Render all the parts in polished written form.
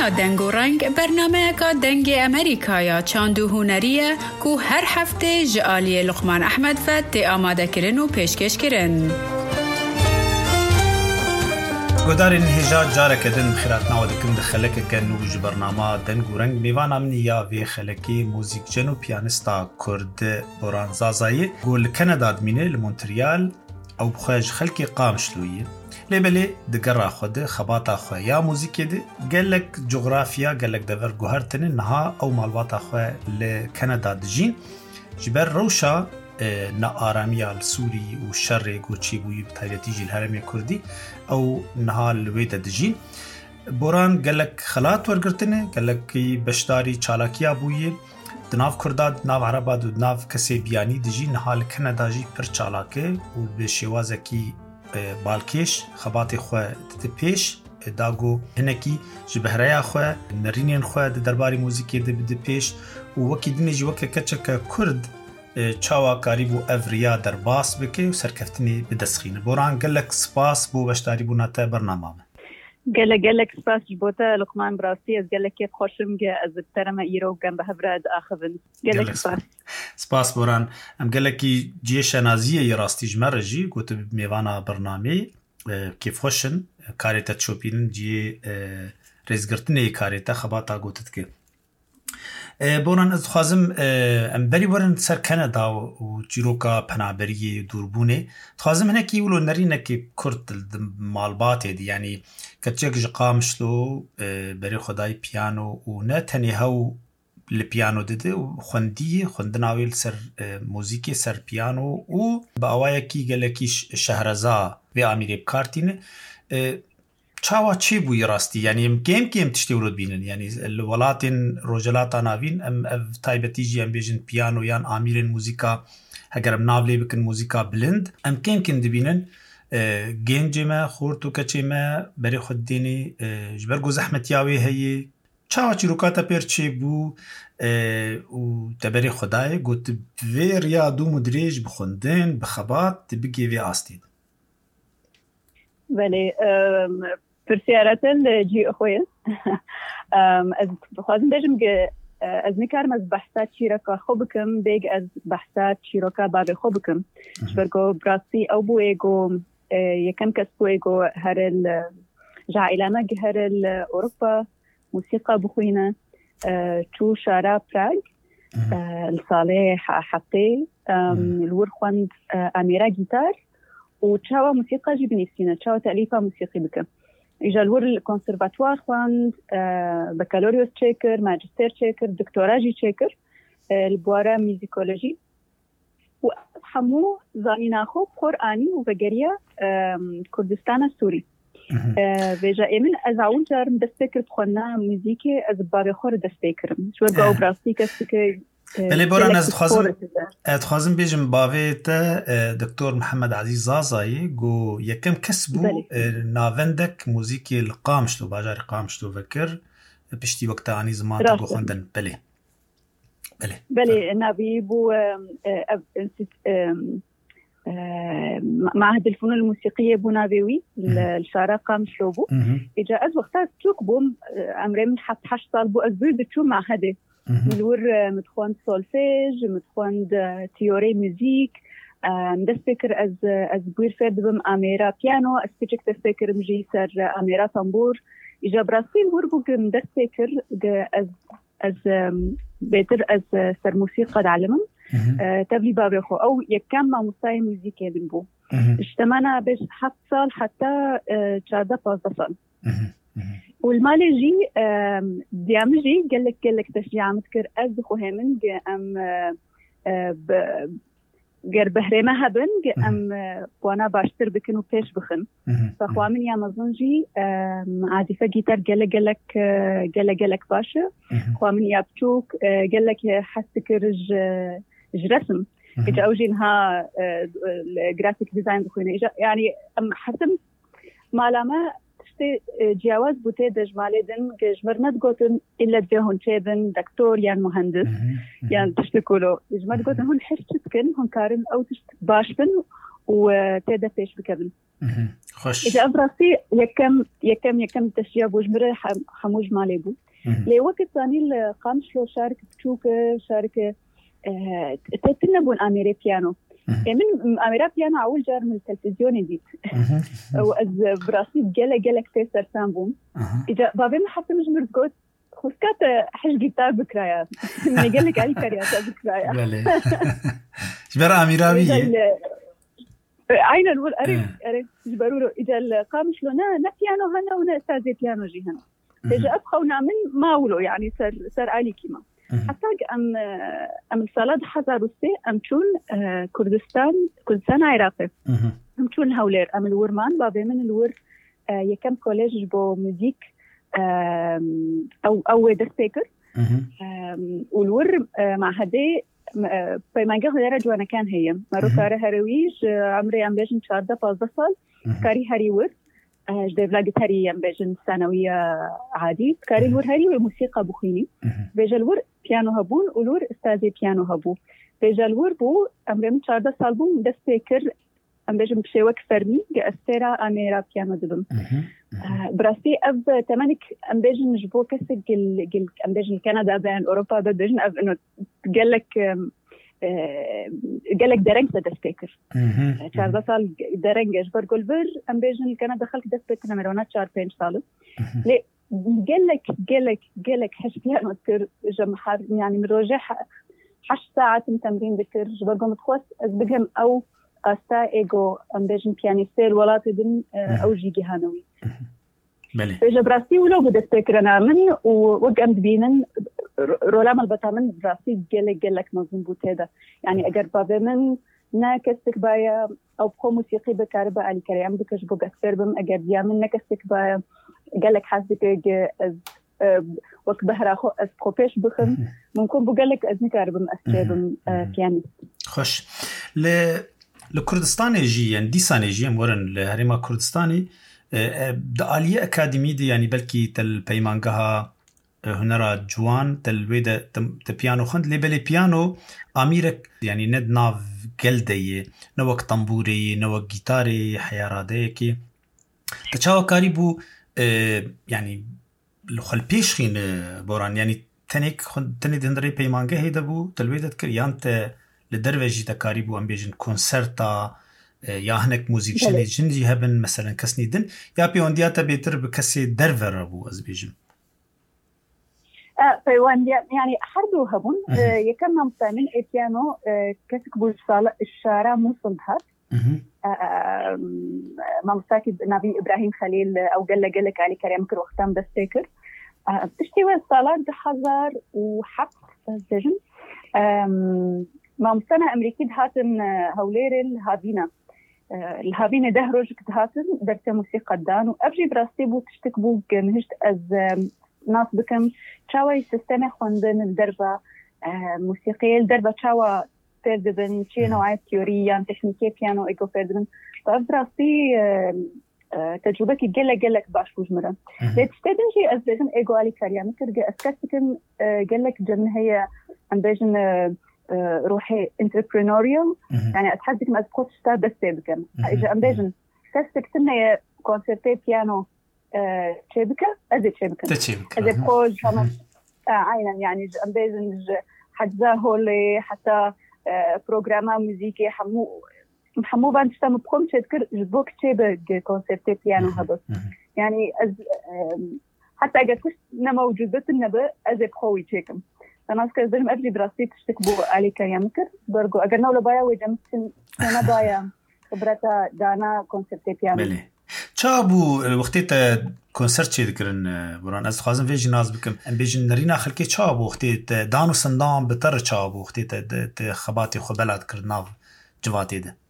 دنگ و رنگ برنامه که دنگ امریکا یا چاندو هنریه که هر هفته جعالی لقمان احمد فت آماده کرن و پیشکش کرن. گودارین هجا جاره کدن بخیرات نوادکم دخلک کنوج برنامه دنگ و رنگ میوانم نیا وی خلکی موزیک جن و پیانیستا کرد بوران زازایی گل کانادا دمینه لمونتریال او بخواج خلکی قامشلویه لبلی دقرا خود خباتا خواه یا موزیکی ده گلک جغرافیا گلک دور گوهرتنه نها او مالواتا خواه لکنادا دجین جبر روشا نا آرامیال سوری و شر گوچی بوی بطایرتی جیل هرمی کردی او نها لویت دجین بوران گلک خلات ورگرتنه گلکی بشداری چالاکیا بوی دناف کرداد دناف عرباد و دناف کسی بیانی دجی نها لکنادا جی پر چالاکه و به شوازکی بالکش خبات خواه ده پیش داگو هنکی جبهریا خواه نرینین خواه ده درباری موزیکی ده پیش و وکی دینجی وکی کچک کرد چاوا کاریبو اوریا در باس بکی و سرکفتنی بدسخینه بوران گلک سپاس بو بشتاری بو ناتا برنامه گلک سپاس جبوتا لقمان براسی از گلک کیف خوشم گه از ترم ایرو گم به هبرد آخفن گلک سپاس بوران ام گلکی جیش نازیه ی راستی جمر جی گوت میوانا برنامه کیف خوشن کاریتا چوپینن جی رزگرتنی کاریتا خباتا گوتت که بوران از خوازم ام بری ورن سر کانادا و جیروکا پنابری دوربونه خوازم هنکی ولو نرینه که کرد مالباته دی یعنی کچک جقامشلو بری خدای پیانو و نه تنی هاو لپیانو دده و خوندناویل سر موزیکی سر پیانو و با اوای کی گلکیش شهرزا و امیری بکارتینه چاوا چی بوی راستی یعنی کم تشتی ورود بینن یعنی الولاتین روجلاتا ناوین ام تایبتی جی ام بیجن پیانو یان امیرین موزیکا اگرم ناولی بکن موزیکا بلند ام کم دبینن گنج ما خورتو کچی ما بری خود دینی جبرگو زحمت یاوی هی چاوا چی روکاتا پر چی بو و تبری خدای گوت وی ریا دو مدریج بخوندن بخبات تبگی وی آستید ولی پرسیارتن جی اخویل از بخوازم بجم که از نکارم از بحثات چیرکا خوبکم بیگ از بحثات چیرکا باب خوبکم شبرگو براسی او بو ایگو یکم کس بو ایگو هر جائلانا هر اوروبا موسیقى بخوينا تو شارع براغ الصالح حقي الورخوند أميرا جيتار وتشاوا موسيقى جبنيسينا تشاوا تأليفة موسيقي بك إجا الور الكونسرفاتوار خواند بكالوريوس تشيكر ماجستير تشيكر دكتوراجي تشيكر البوارا ميزيكولوجي وحمو زانينا خوب قرآني وبقرية كردستان السوري ویجا ایمن از اول جارم دستکر بخونا موزیکی از باب خور دستکرم شو گاو براستی کسی که بله بوران از خازم بیجم باوی تا دکتور محمد عزیز زازایی گو یکم کسبو ناوندک موزیکی القامشلو باجار قامشلو وکر پشتی وقت آنی زمان تا بخوندن بله نبی بو معهد الفنون الموسيقية بونافيوي الشارع قام شلوبو إجا أز وقتها توك بوم عمري من حش صال بو أزبير دتشو معهده ملور متخوند سولفيج متخوند تيوري موزيك دست فكر أز بوير فرد بم أميرا بيانو أسبيجك دست فكر مجي سر أميرا طنبور إجا براسيل وربو قم دست فكر أز بيتر أز سر موسيقى دعلمم تبلي بابخو أو يكم ما مستوى موسيقي بنبو اجتمعنا بش 7 سال حتى 14 سال والمالي جي ديامجي قالك تشجيع مذكر أزخو همن أم قر بهريمة هبن أم وانا باشتر بكنو بيش بخن فخوامن يا مزنجي عازفة جيتار قالك باشا خوامن يا بتوك قالك حسك رسم إجا أوجينها الجرافيك ديزاين بخوينة إجا يعني حسم مالما تشتي جواز بوتي دجمالي دن جمرنا تقولن إلا دهون شيبن دكتور يعني مهندس يعني تشتكولو جمرنا تقولن هون حرشتكن هون كارن أو تشت باشبن وتادا بيش بكبل خوش إذا أبراسي يكم تشجيع بوجمرة حموج ماليبو لي وقت ثاني القامش له شارك شاركة تتنبون أميري بيانو من أميرا بيانو أول جار من التلفزيون ديت وأز براسي جلك تيسر سامبوم إذا بابين حتى مجمر قلت خسكات حش جيتار بكرايا من يقلك علي كارياتا بكرايا جبر أميرا بيه عين الول أريد جبروا إذا القامش له نا بيانو هنا ونا أستاذي بيانو جي هنا إذا أبقى ونعمل ماولو يعني صار علي كيما حتى أم الصلاة حزار السي أمشون كردستان كردستان عراقي أمشون هولير أم الورمان بابي من الور يكم كوليج بو ميوزيك أو دستيكر والور مع هدي بيمانجه درج وانا كان هي مروكاره هرويج عمري عم بيجن 14 سال كاري هاري ور جديف لاقت هاري عم بيجن ثانويه عادي كاري الور هاري والموسيقى بخيني بيجا الور بيانو هبون والور استاذي بيانو هبو بيجا الور بو عمري من 14 سال بو دستيكر عم بيجن بشيوك فرمي جاستيرا اميرا بيانو دبم براسي أب تمانك أم بيجن جبو كسر جل أم بيجن كندا بين أوروبا بيجن أب إنه قالك درنج تدستيكر شهر بصل درنج أجبر قلبر أم بيجن كندا خلك دستيكر نمرونات شهر 5 سال ليه قالك حش فيها نذكر جمحر يعني من رجح 8 ساعات من تمرين ذكر جبرهم تخوص أزبقهم أو أستا إيجو أم بيجن بيانيستير ولا تدن أو جيجي هانوي بيجا براسي ولو بدأت تكرنا من وقمت بينن رولام البطا من براسي قلك مظبوط هذا يعني أجر بابا من ناكستك بايا أو بخو موسيقي بكاربا على كريم بكش بوق أكثر بم أجر بيا من ناكستك بايا قالك حاسبك وقت بهرا خو أسقوبيش بخم ممكن بقولك أزني كاربم أستجابم بياني خوش لكردستان جي يعني دي سنة جي مورن لهريما كردستاني دعالية أكاديمي دي يعني بلكي تل بيمانجها هنرا جوان تل ويدا تبيانو خند لبلي بيانو أميرك يعني ند ناف قلدية نوك طنبوري نوك جيتاري حياراديكي تشاو كاريبو يعني لخل بيشخين بوران يعني تني دندري بيمانجه هيدا بو تل ويدا تكر يانت لدروجي تكاريبو أم بيجن كونسرتا يا هناك موزيكشني جندي هبن مثلا كسني دن يا بيوندياتا بيتر بكسي درفر أبو أزبيجن بيونديا يعني حردو هبون يكمل مطامن إبيانو كسكبو الشارع مصنحات ما مستاكد نبي إبراهيم خليل أو قلك علي كريم كر وقتام دستيكر تشتوى الصلاة حزار وحق السجن ما مستنى أمريكي دهاتن هولير الهابينة دهروج كدهاتن درت موسيقى دان وأبجي براستي بو تشتكبو نهجت أز ناس بكم شاوي تستمع خوندن الدربة موسيقية الدربة شاوى فردبن شي نوعية تيورية تكنيكية بيانو إيكو فردبن طيب براستي تجربتي قلك باش وجمرة لتستدن شي أزبجن إيجو علي كاريا مكرجة أسكتكم قلك جن هي أنبجن روحي entrepreneurial يعني أتحدث ما أتقول شتا دستيبكم إجا أنبجن تستكتنا كونسرتي بيانو تشيبكة أزي تشيبكة أزي بخوج عينا يعني أنبجن حجزا هولي حتى بروغراما موزيكي حمو بان تشتا مبقوم تذكر جبوك تشيبك كونسرتي بيانو هبط يعني حتى أجد كش نموجودة النبأ أزي بخوي تشيكم أنا أذكر زلم أبلي دراستي تشتكبو علي كيامكر برجو أجرنا ولا بايا وجمت سنة بايا خبرتا دانا كونسرتي بيانو. بله. شابو وقتيت كونسرت شيء ذكرن بران أز خازن فيجن ناس بكم أم بيجن نرينا خلكي شابو وقتيت دانو سندام بتر شابو وقتيت خباتي خبلات كرناف جواتي ده.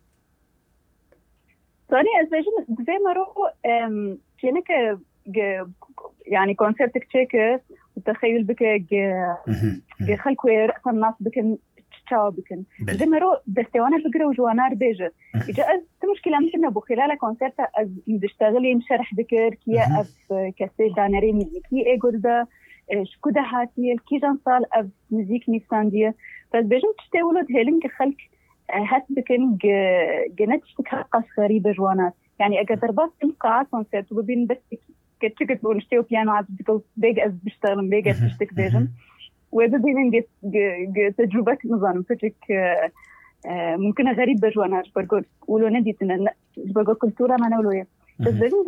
ثاني أز بيجن زي ما رو شينك يعني كونسرتك تشيك وتخيل بك خلكوا رأس الناس بكن تشاو بكن زي ما رو دستوانا فكرة وجوانار بيجة إجا مشكلة مش إنه بخلال كونسرت بتشتغلي مشرح ذكر كيا أف كسي دانري ميزيكي إيجوردا شكو ده هاتي كي جانصال أف ميزيك نيساندية بس بيجم تشتغلوا هيلين كخلك هات بكن جنت قص غريبة جوانات يعني أقدر بس قاعات كونسرت وبين بس كتشكت بونشتي وبيانو عاد بيج أز بشتغل بيج أز بشتك بيجن وبين تجربة نظام فتك ممكن غريب بجوانات برجود ولو نديتنا برجود كلتورة ما نقوله بس بيجن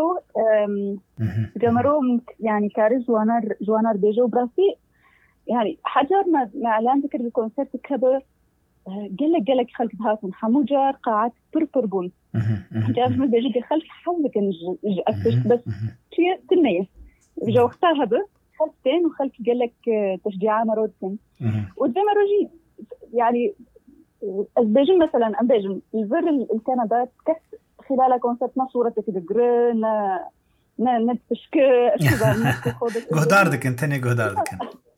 جمرو يعني كارز جوانار بيجو براسي يعني حجر ما إعلان ذكر الكونسرت كبر قلق خلق بهاتهم حموجار قاعات بربون جاب من بيجي خلق حولك أكتش بس شيء تنية جو اختارها خلقتين وخلق قلق تشجيع مرودكن وده مروجي يعني البيجن مثلا أمبيجن الفر الكندا كس خلال كونسرت صورتك دقرن نتفشك جهداردكن تاني جهداردكن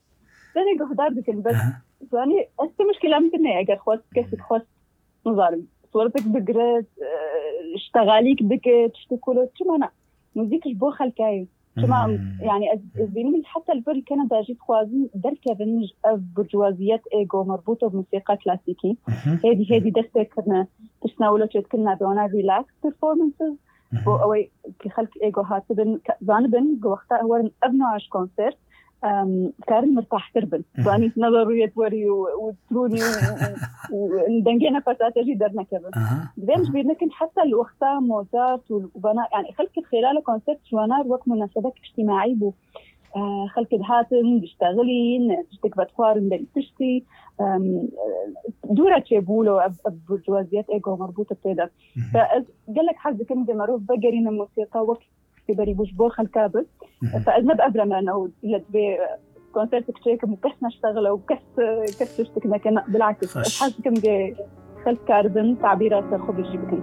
بس يعني مشكلة ممكن أجر خواص كيف خواص نظام صورتك بقرأ اشتغاليك بك تشتكله شو أنا مزيك شبو خلكاي شو يعني أزبين حتى الفر كندا جيت خوازن دركة بنج برجوازيات إيجو مربوطة بموسيقى كلاسيكي هذه دستة كنا تشناوله كنا دونا ريلاكس performances أو كخلك إيجو هاتبن زانبن وقتها هو أبنو عش كونسرت كان مرتاح تربن يعني نظرية وري وتروني وندنجينا فتاة جدرنا كذا زين بيدنا كن حتى الوقتها موزارت وبنا يعني خلك خلال كونسرت جوانار وقت مناسبات اجتماعي بو خلك الهاتن بيشتغلين تشتك بتخارن بالتشتي دورة تشيبولو برجوازيات إيجو مربوطة بتدا فقال لك حد كم جمروف بقرين الموسيقى وقت تبري بوش بو خلكابل فأذنب قبل ما أنه لتبي كونسرت كتير مكسنا اشتغل وكس اشتكنا كنا بالعكس الحاج كم جي خلف كاربن تعبيرات الخبز جيبكن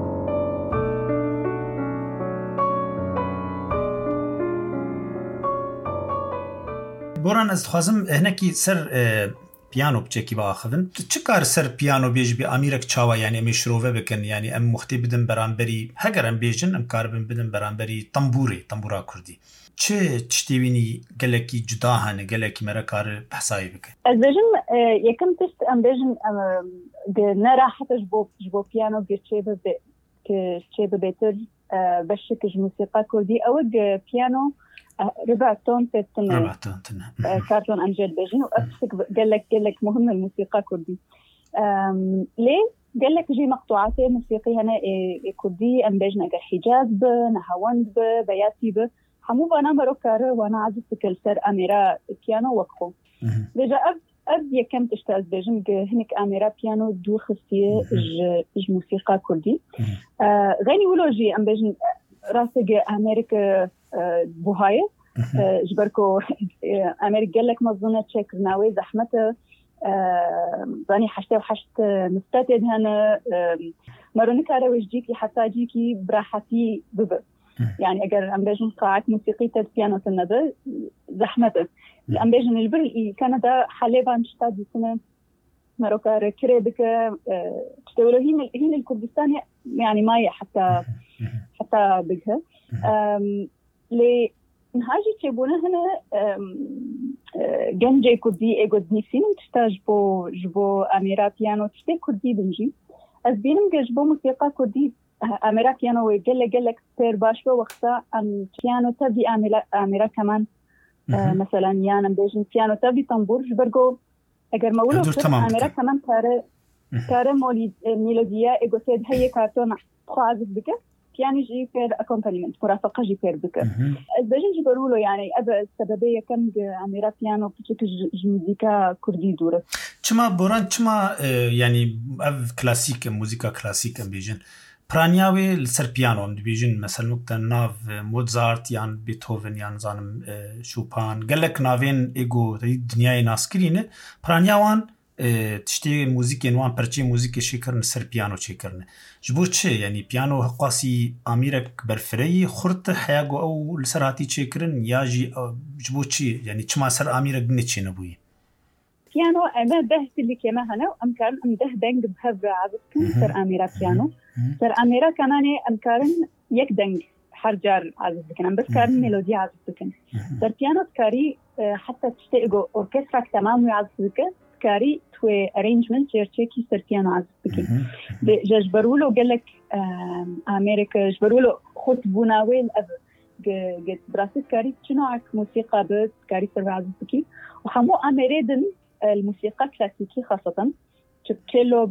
بوران از خوازم هنکی سر پیانو بچکی با آخذن چه کار سر پیانو بیج بی امیرک چاوا یعنی امشروه بکن یعنی ام مختی بدن برانبری هگر ام بیجن ام کار بدن برانبری تنبورا کردی چه تشتیوینی گلکی جدا هنه گلکی مرا کار بحثایی بکن از بیجن یکم تشت ام بیجن نرا حتی جبو پیانو گرچه ببیتر بشکش موسیقى کردی او پیانو ربع تون كارتون أمجد بيجين وأفسك قال لك مهم الموسيقى كردي ليه قال لك جي مقطوعات موسيقى هنا كردي أم بيجنا قال حجاز نهاوند بياتي حمو أنا مروكار وأنا عزت كالسر أميرا بيانو وقفو بيجا أب يكم تشتغل بيجن هناك أميرا بيانو دو خصية ج موسيقى كردي غني ولوجي أم بيجن راسك أمريكا بوهاية جبركو أمريكا قال لك مظنة شكر ناوي زحمته باني حشته وحشت مستعد هنا مرونك على وجهك حتى جيكي براحتي بب يعني أجر أمبيجن قاعات موسيقية بيانو النبض زحمته الأمبيجن البر كندا حليبا مشتاد سنة مروكا كريبك تقولوا هنا الكردستان يعني مايا حتى بجها لي نهاجي تبونا هنا جنجي كردي إيجو دنيسين وتشتاج جبو أميرا بيانو تشتي كردي بنجي أزبينم جبو موسيقى كردي أميرا بيانو ويقلق تير باشبو وقتا أم بيانو تبي أميرا كمان مثلا يانا بيجن بيانو تبي تنبور جبرقو أجر مولو أميرا كمان كاره ميلوديا إيجو تيد هي كارتون خوازف بك يعني جي فير أكومبانيمنت مرافقة جي فير بك البجن جبرولو يعني أبا السببية كم أميرا بيانو بتشك موسيقى كردي دورة چما بوران چما يعني أف كلاسيك موسيقى كلاسيك بيجن برانياوي لسر بيانو ام بيجن مثلا نقطة ناف موزارت يعني بيتهوفن يعني زانم شوبان قالك نافين إيجو دنياي ناسكرين برانياوان تشتي موسيقى نوان برشي موسيقى شكرن سر بيانو شكرن جبوت شيء يعني بيانو قاسي أميرك برفري خرط حياجو أو لسراتي شكرن ياجي جبوت شيء يعني كما سر أميرك بنتشي نبوي بيانو أنا ده اللي كمان هنا أمكان ده دنج بهذا عزفكم سر أميرا بيانو سر أميرا كمان أمكان يك دنج حرجار عزفكم أم بس كارن ميلودي عزفكم سر بيانو كاري حتى تشتيجو أوركسترا تمام يعزفكم كاري و arrangement جرتشيكي سرتيانو عزف بكين جبرولو قال لك أمريكا جبرولو خط بوناوي الأب قد براسيت كاري شنوعك موسيقى بس كاري سرع عزف بكين وحمو أمريدن الموسيقى كلاسيكي خاصة تشيلو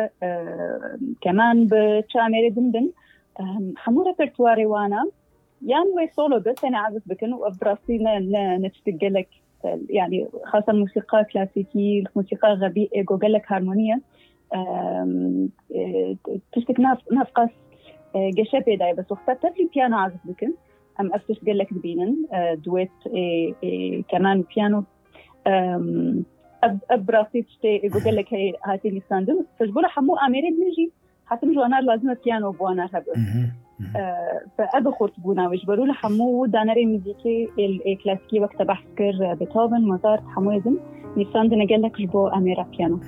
كمان بتشامريدن دن حمو ريبرتواري وانا يعني وي سولو بس أنا عزف بكين وبراسي نتشتق لك يعني خاصة الموسيقى كلاسيكي الموسيقى غربية إيجو قال لك هارمونية تشتك نفقس جشبه داي بس وقتها تفلي بيانو عزف بكن أم أفتش قال لك دبينن دويت كمان بيانو أبراسي تشتي إيجو قال لك هاتي لي ساندم فجبولا حمو أميري نجي حتى مجو أنا لازم بيانو بوانا هبه فأبا خرطبونا وجبروا لحمو دانري ميزيكي الكلاسيكي وقت بحسكر بيتهوفن موزارت حمو يزن نيسان دنا قال لك جبو أميرا بيانو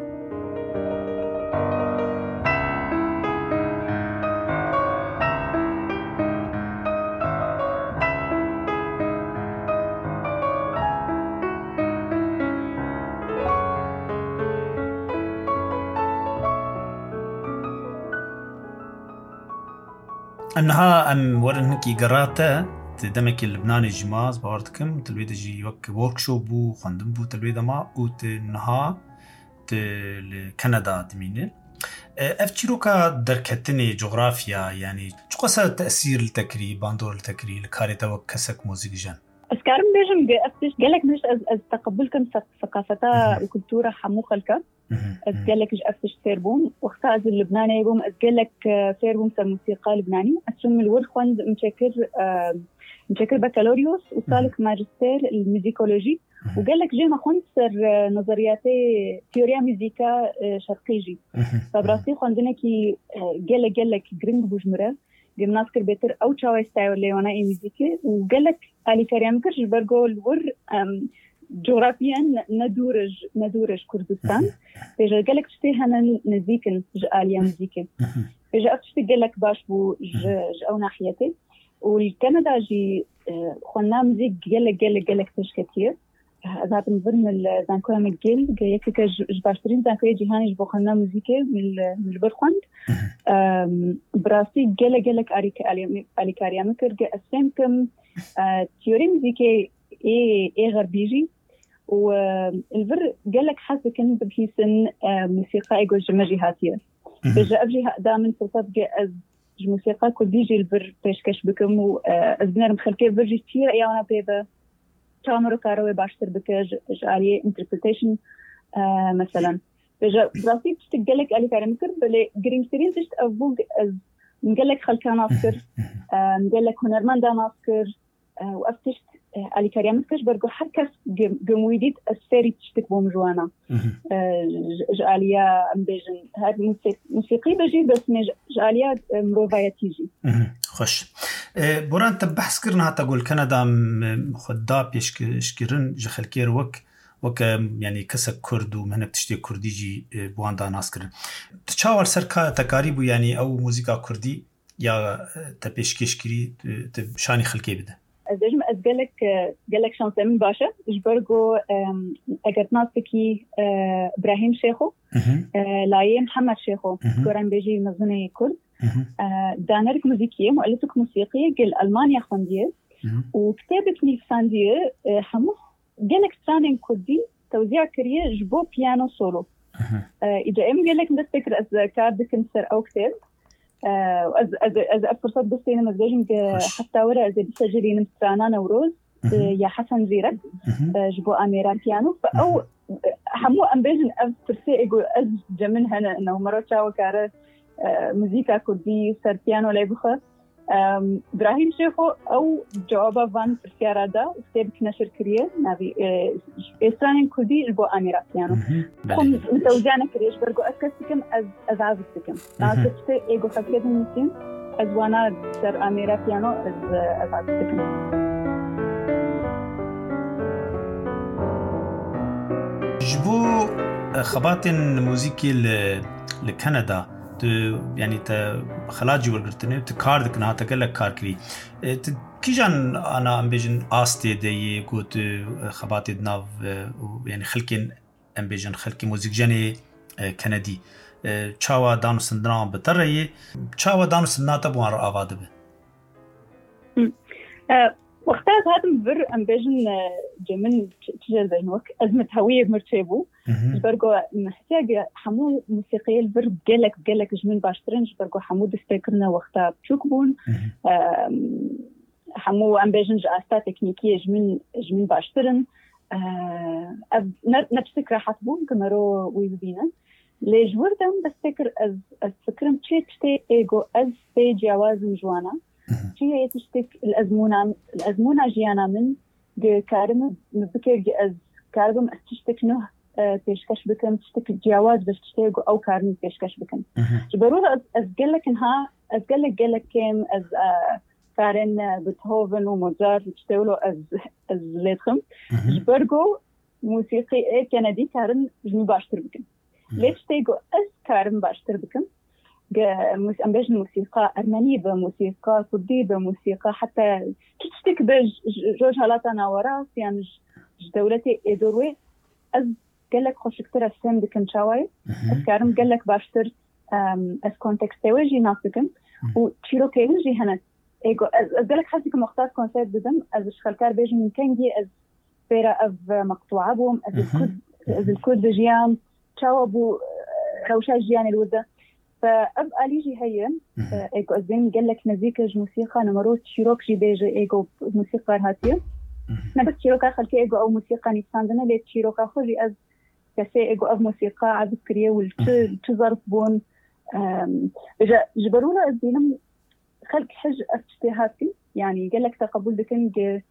أنها أم ورنكي قراته تدمك اللبناني جماز باورتكم تلويد جي وك وركشوب بو خندم بو تلويد ما وتنها لكندا دمينه أفتشيروكا دركتني جغرافيا يعني شو قصة تأثير التكري باندور التكري لكاريتا وكسك موسيقى جان أسكارم بيجم أفتش قالك مش أز تقبلكم ثقافتا وكلتورة حمو خلقة أتقلك أفتش فيربوم واختاز اللبناني يقوم أتقلك فيربوم سر موسيقى لبناني أتسمى الورخوند مشكر بكالوريوس وصالك ماجستير الميزيكولوجي وقالك جيما خوند سر نظرياتي تيوريا ميزيكا شرقيجي فبراسي خوندنا كي قالك جرينج بوجمرة جمناسكر بيتر أو تشاوي ستايل ليونا إي ميزيكي وقالك علي كريمكرش برجو الور جغرافيا ندورج كردستان بيجا قالك تشتيها نزيكن جاليا مزيكي بيجا أفتشتي قالك باش بو أو ناحيتي والكندا جي خلنا مزيك قالك تش كتير هذا من الزانكويا مجيل جايك كجباشترين زانكويا جيهاني جبو خلنا مزيكي من البرخوند براسي قالك علي كاريا مكر أسفمكم تيوري مزيكي إيه غربيجي والفر قالك حاسة كن بحيسن موسيقى إيجو جمجي هاتية بجا أبجي دائما فرصات أز موسيقى كرديجي الفر بيشكش بكم وأزبنار مخلكي فرجي كتير أيانا بيبا تامرو كاروي باشتر بكج جارية interpretation مثلا بجا براسي تشتقلك علي كارمكر بلي قريمسترين تشت أفوق أز مقالك خلكان أفكر مقالك هنرمان دان أفكر وأفتشت علي كاريمكش برجو حكس جمويديت السيري تشتك بومجوانا جاليا أمبيجن هاد موسيقي بجي بس جاليا مروفايا تيجي خوش بوران تبحث كرنا تقول كندا خدا بيشكرن جخلكير وك يعني كسك كرد ومهنك تشتي كرديجي بواندا ناسكرن تشاور سركا تقاريبو يعني أو موسيقى كردي يا تبيشكشكري تشاني خلكي بده أزجم قالك شانسة من باشا جبرجو أجرت بكي إبراهيم شيخو لايه محمد شيخو كوران بيجي مزني كرد دانرك موسيقية مؤلفك موسيقية قل ألمانيا خندية وكتابة نيفساندية حمص قالك ستانين كردي توزيع كريه جبو بيانو سولو إذا قالك نتفكر أز كاردك نسر أو كتاب از فرصت بسينا مزاجم حتى ورا زي بسجلين مسترانا نوروز يا حسن زيرك جبو أميرا بيانو فأو حمو أمبيجن فرصي يقول أز جمن هنا إنه مرات شاو كاره موسيقى كردي سر بيانو ليبخه إبراهيم شيخو أو جوابا فان فرصي دا كتاب نشر كريه نبي إسرائيل كردي جبو أميرا بيانو خم متوزعنا كريش برجو أسكتكم از عزتكم ناقصت إيجو خكيد المسلم از وانا سر أميرا بيانو از عزتكم جبو خبات موسيقي لكندا يعني خلاجي ورقرتني تكاردك نها تقلك كاركري كيجان أنا أم بيجن آستي دي قوت خباتي دناف يعني خلكين ام بيجن خلقي موزيك جاني كندي چاوا دانو سندنا بتري چاوا دانو سندنا تبوان رآواد به وقتها هذا بر ام بيجن جمن تجر بينوك ازمه هويه مرتبو برغو محتاج حمو موسيقيه البر قالك جمن باشترنج برغو حمو دستكرنا وقتها بشوكبون حمو ام بيجن جاستا تكنيكيه جمن باشترن نفسك راح تبون كمرو ويبينا ليش وردم بستكر از فكرم تشتي ايجو از في جواز جوانا شيء تشتك الأزمونة جيانا من كارم مبكر از كارم استشتك نه پیشکش بکن تشتك جواز بس تشتيجو أو كارم پیشکش بکن جبرور از قلك إنها از قلك كم از كارن بيتهوفن وموزارت تشتولو از ليتخم جبرجو موسيقي كندي كارن جمي باشتر بكن ليش تيجو از كارم باشتر بكن أم بيجن موسيقى أرمنية بموسيقى كردية بموسيقى حتى تشتك بجوج هلاتنا وراس يعني دولتي إدوروي أز قالك خوش كتير السن بكن شاوي أذكرم قالك باشتر أز كونتكست وجي ناسكن وتشيرو كيجي هنا إيجو أز قالك حسيك مختار كونسيبت بدم أز شخلكار بيجن من كنجي أز فيرا أف مقطوعة بهم أز الكود بجيام شاو بو روشة جيان الودة فأبقى ليجي هي إيجو أزين قالك نزيكج موسيقى نمروت شيروكجي بيجي إيجو موسيقى هاتية نبت شيروكا خلكي إيجو أو موسيقى نيساندنا ليت شيروكا خرجي أز كسي إيجو أو موسيقى عذكرية والتظرف بون جبرونا أزينم خلق حج أفتهاتي يعني قالك تقبل دكن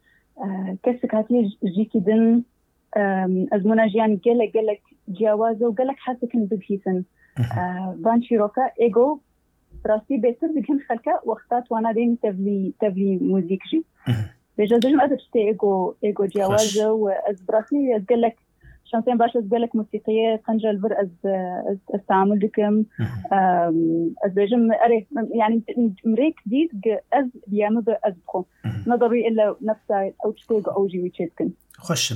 كسك هاتي جيكي دن أزمونا جيان قالك جوازه وقالك حاسكن ببهيسن بان شيروكا إيجو براسي بيتر بكن خلقه وقتات وانا دين تبلي موزيك جي بجاز جم أدرشتي إيجو جوازه وأز براسي أزقلك شانتين باش أزقلك موسيقية خنجة البر أز استعمل دكم أز بجم أري يعني مريك ديد أز بيامو أز بخو نظري إلا نفسه أو تشتيجو أو جي ويتشتكن خوش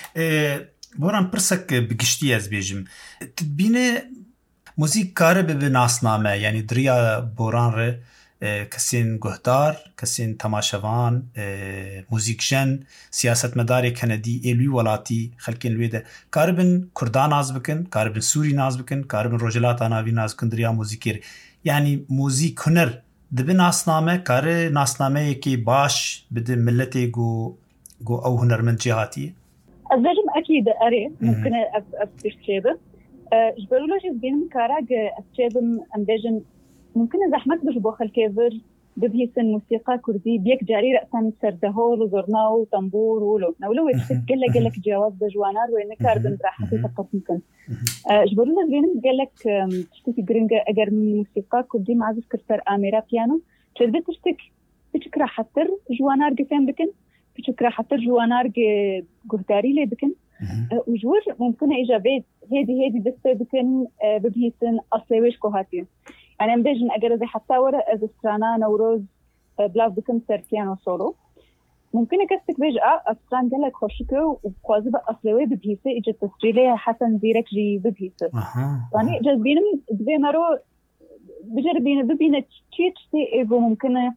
بوران برسك بقشتي أز بيجم تدبينه موزیک کاره به ناسنامه یعنی دریا بوران ره کسین گهدار کسین تماشاوان موزیکشن سیاست مداری کندی ایلوی ولاتی خلکین لویده کاره بن کردان ناز بکن کاره بن سوری ناز بکن کاره بن روجلات آناوی ناز بکن دریا موزیکیر یعنی موزیک هنر دبی ناسنامه کاره ناسنامه یکی باش بده ملتی گو او هنرمند جهاتی از بجم اکید اره ممکن افشتیبه جبرولوجي بين كاراج أستخدم أمبيجن ممكن زحمت بجبو خلكيفر ببيسن موسيقى كردي بيك جاري رأسا سردهول وزرناو وطنبور ولو نولو يتسك قلك جواز بجوانار وين كاربن راحتي فقط ممكن جبرولوجي بين قلك تشتكي جرينجا أجر من موسيقى كردي مع ذكر أميرا بيانو تشد تشتك راحتر جوانار قفين بكن تشتك راحتر جوانار قهداري لي بكن وجور ممكن إيجابية هذه بس بكن ببيسن أصلي ويش كوهاتي يعني أمبيجن أجر زي حتى ورا إذا استرانا نوروز بلاف بكن سيركيانو سولو ممكن أكستك بيجا أستران قالك خوشكو وقوازي بقى أصلي وي ببيسة إجا تسجيلي حسن زيرك جي ببيسة يعني جذبينم زي مرو بجربين ببينة تشتي إيجو ممكن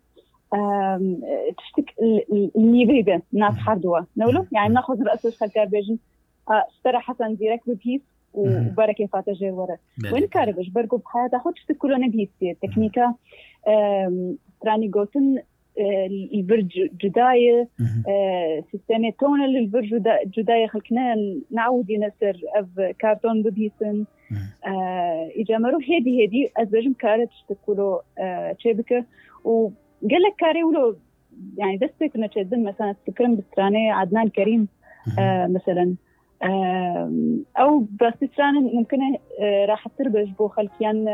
تشتك النيبيبة ناس حردوا نولو يعني ناخذ رأس الخلكار بيجن اشترى حسن زيرك ببيس وبركة فاتجير ورا وين كاربش برقو بحياته خد تكلون بهيسية تكنيكا تراني قوتن البرج جداية سيستمي تونل البرج جداية خلقنا نعود ينسر أف كارتون ببيسن إجا مرو هيدي أزبجم كارت تكلو تشيبكة وقالك كاري ولو يعني دستك نتشدن مثلا تكرم بستراني عدنان كريم مثلا أو بستراني ممكن راح تربش بو خلقيان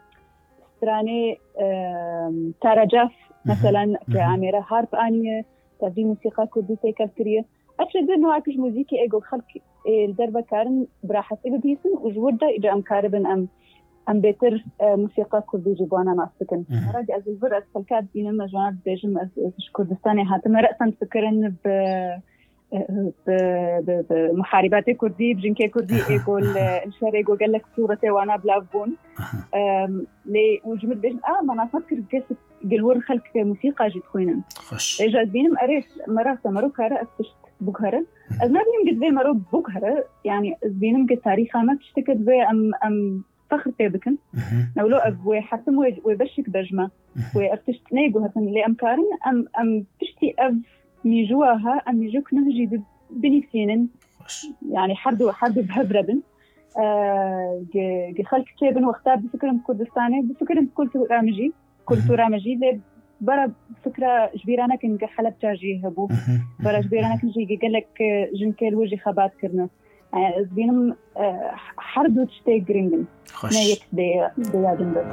ستراني تارجاف مثلا كعميرة هارب آنية تبدي موسيقى كردي تيكالترية أشد إنه هاكش موسيقى إيجو خلق الدربة كارن براحة إيجو بيسن وجودة إجا أم كاربن أم بيتر موسيقى كردي جبوانا ناسكن راجع از البر أسفلكات بينما جوانات بيجم از كردستاني هاتم رأسا تفكرن بمحاربات كردي بجنكي كردي يقول الشارع يقول قال لك صورتي وانا بلافون لي وجمد بيجن ما انا فكر كيف قالوا خلق موسيقى جد خوينا اجا بينم اريس مرات مروكا افتشت بوكهره ازنا بينم قد زي مرو بوكهره يعني بينم قد تاريخها ما تشتكت زي ام فخر تبكن نقولو اب حتى وبشك بجمه وافتشت نيجو هتن لي امكارن ام تشتي اب ميجوها ام يجوك نجي بنيسينن يعني حردو بهبردن خلق تيبن واختار بفكرة كردستاني بفكرة كلتورا مجي لي برا فكرة جبيرانا كن حلب تاجي هبو برا جبيرانا كن جي قال لك جنكيل وجي خبات كرنا بينهم حردو تشتي جرينجن نيك دي يادن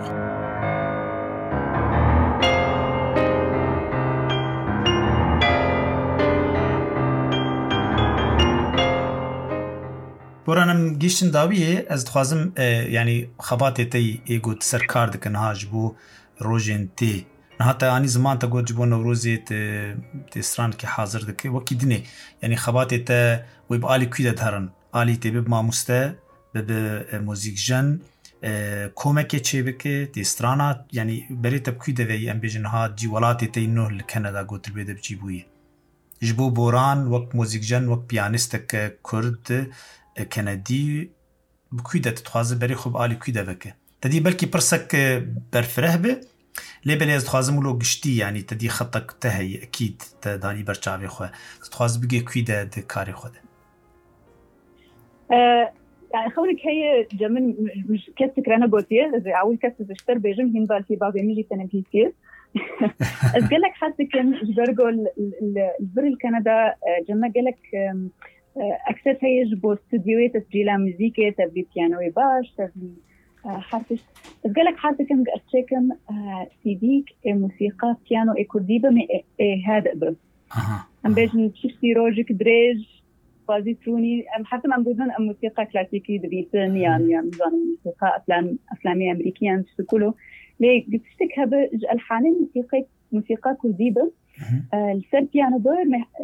بورانم گیشتن داویه از دخوازم یعنی خباتی تی ایگو سرکار دکن هاج بو روژین تی نهاتا آنی زمان تا گوت جبو نوروزی تی سران که حاضر دکی وکی دنه یعنی خباتی تا ویب آلی کویده دهرن آلی تی بب ماموسته بب موزیک جن کومکی چه بکی تی سرانا یعنی بری تب کویده وی ام بیجن ها جی ولاتی تی نوه لکندا گوت البیده بجی بویه جبو بوران وک موزیک جن وک پیانیستک کرد کندی بکویده تخوازه بری خوب آلی کویده بکه تدی بلکی پرسک برفره به لیبلی از تخوازه مولو گشتی یعنی تدی خطک تهی اکید تدانی برچاوی خواه تخوازه بگه کویده ده کاری خوده يعني خونك هي جمن مش كتك رانا بوتيه زي أول كتك اشتر بيجم هنبال في بعض يميجي تنبيه كير أسقلك حتى كان جبرقو البر الكندا جمع قلك أكثر هي جبو استوديوات تسجيل موسيقى تبي بيانو باش تبي حرفش أسقلك حتى كان أشتكم سيديك موسيقى بيانو كرديبة من هذا بس أم بيجن تشتي روجك دريج بازي تروني حتى ما بدون موسيقى كلاسيكي دريسن يعني نظام موسيقى أفلامية أمريكية تشتكلوا ليه قلتشتك هذا الحالين موسيقى كرديبة السر بيانو دور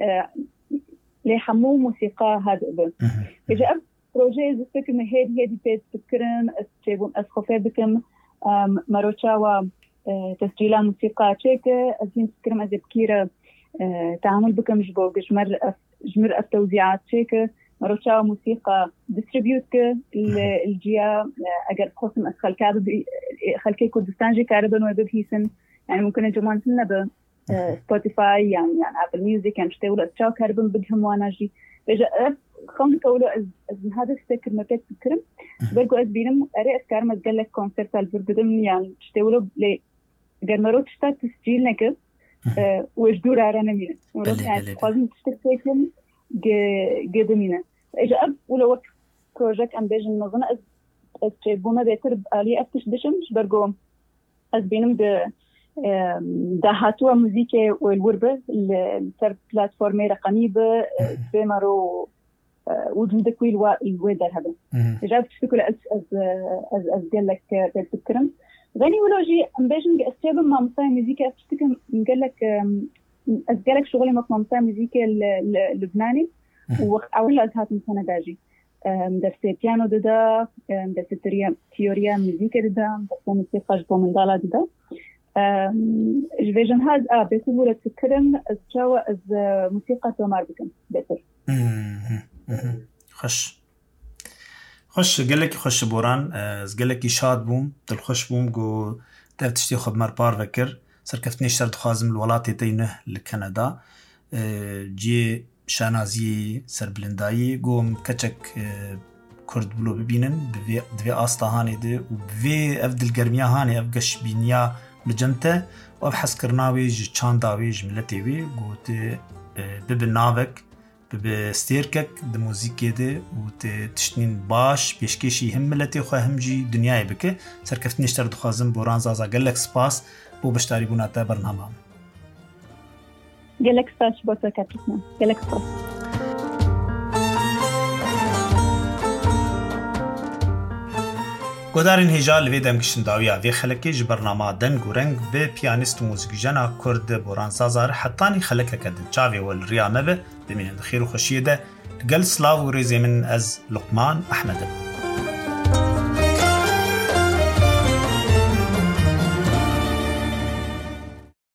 ليه حمو موسيقى هذا بس إذا بروجي زفتك من هذه بيت تذكرن أستجيبون أسخفي بكم مروتشاوا تسجيل موسيقى تشيكا أزين تذكرن أزبكيرة تعامل بكم جبوك جمر التوزيعات تشيكا مروتشاوا موسيقى ديستريبيوتك الجيا أجر قسم أسخل كارد خلكي كردستان جي كاردن وبهيسن يعني ممكن الجمان سنة سبوتيفاي يعني أبل ميوزك يعني شتى ولا تشاو كاربن بدهم وانا جي بيجا خلنا كولا از هذا السكر ما كنت بكرم برجو از بينم أري أفكار ما تقول لك كونسرت البردم يعني شتى ولا لي جرمرو تشتا تسجيل نكب وجدور عرانا مينا يعني قاضي تشتكيكم قدمينا إجا أب ولا وقت بروجكت أم بيجن نظن از تبوما بيتر بآلي أفتش دشمش برجو از بينم دهاتوا موسيقى والوربة السر بلاتفورمي رقمية بمرو وجودك الويدر هذا جابت شكل از قال لك تذكرم غني ولوجي امبيجن استجابه مع مصاي موسيقى افتكر قال لك قال لك شغلي مع مصاي موسيقى اللبناني واول ازهات من سنه داجي درس بيانو ددا درس تيوريا موسيقى ددا درس موسيقى جبو من دالا ددا جفيجن هذا بيسبوله تذكرم استجاوه از موسيقى تومار بكم بيتر خوش قالك خوش بوران قالك شاد بوم دل خوش بوم جو تفتشتي خد مربار فكر سركفتني شرط خازم الولايات تينه لكندا جي شانازي سربلنداي قوم كتشك كرد بلو ببينن بفي آستا هاني دي وبفي أفدل قرميا هاني أفقش بينيا بجمته وأبحث كرناوي جي چانداوي جملتيوي قوت ببناوك بستيركك د موزیکی ده و تشتنین باش پیشکشی هم ملتی خواه هم جی دنیای بکه سرکفت نشتر دخوازم بوران زازا گلک سپاس بو بشتاری بوناتا برنامه گلک سپاس بوتا کتنا گلک سپاس گودارین هجا لوی دمگشن داویا وی خلکی ج برنامه دنگ و رنگ به پیانیست و موزیکجنا کرد بوران سازار حتانی خلکه کدن چاوی ول ریامه به بمینند خیر و خوشیه ده گل سلاو و ریزی من از لقمان احمدم